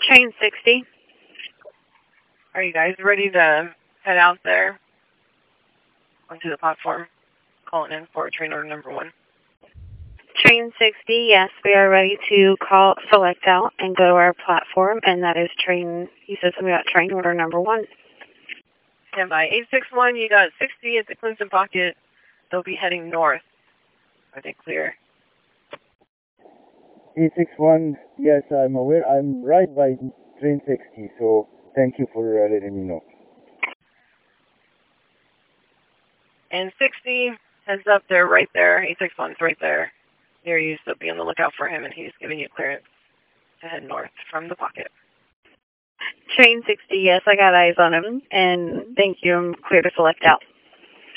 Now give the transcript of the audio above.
Train 60. Are you guys ready to head out there onto the platform? Calling in for train order number 1. Train 60, yes, we are ready to select out and go to our platform, and that is you said something about train order number 1. Stand by. 861, you got 60 at the Clinton Pocket. They'll be heading north. Are they clear? 861, yes, I'm aware. I'm right by train 60, so thank you for letting me know. And 60 heads up there, right there. 861's right there near you, so be on the lookout for him, and he's giving you clearance to head north from the pocket. Train 60, yes, I got eyes on him, and thank you. I'm clear to select out.